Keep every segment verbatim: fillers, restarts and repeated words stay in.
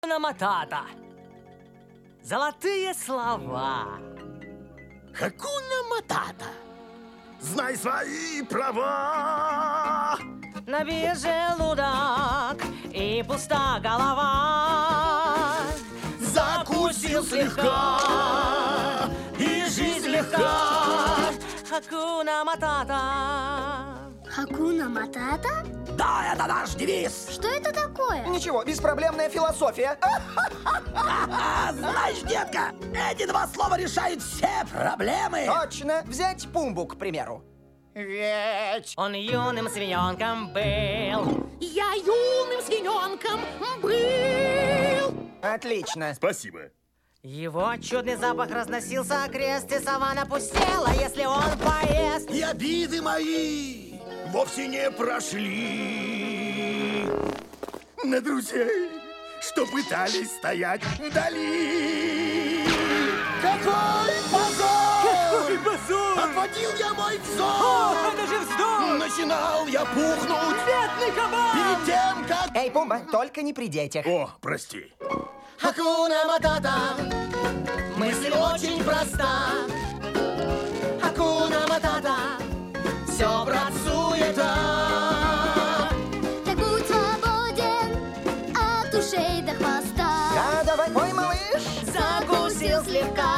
Хакуна Матата. Золотые слова. Хакуна Матата. Знай свои права. Набей желудок и пуста голова. Закусил слегка, и жизнь легка. Хакуна Матата. Хакуна Матата? Да, это наш девиз. Что это такое? Ничего, беспроблемная философия. А, знаешь, детка, эти два слова решают все проблемы. Точно. Взять Пумбу, к примеру. Ведь... Он юным свиненком был. Я юным свиненком был. Отлично. Спасибо. Его чудный запах разносился окрест, и саванна пустела, если он поест. И обиды мои вовсе не прошли на друзей, что пытались стоять вдали. Какой позор! Какой позор! Отводил я мой взор! О, это же вздор! Начинал я пухнуть Бедный кабан! перед тем, как... Эй, Пумба, только не при детях. О, прости. Хакуна Матата, мысль очень проста. Хакуна Матата, все, брат, суета. Так будь свободен от ушей до хвоста. Да, давай, пой, малыш. Закусил слегка.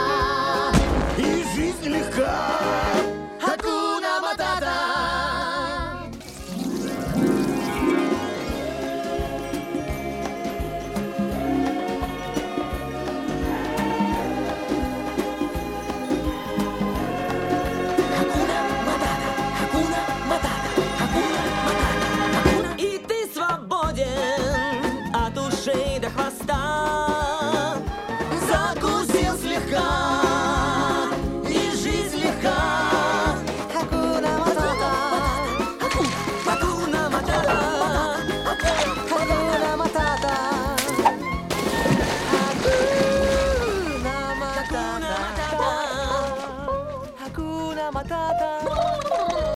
И жизнь легка. Хакуна Матата. И ты свободен от ушей до хвоста.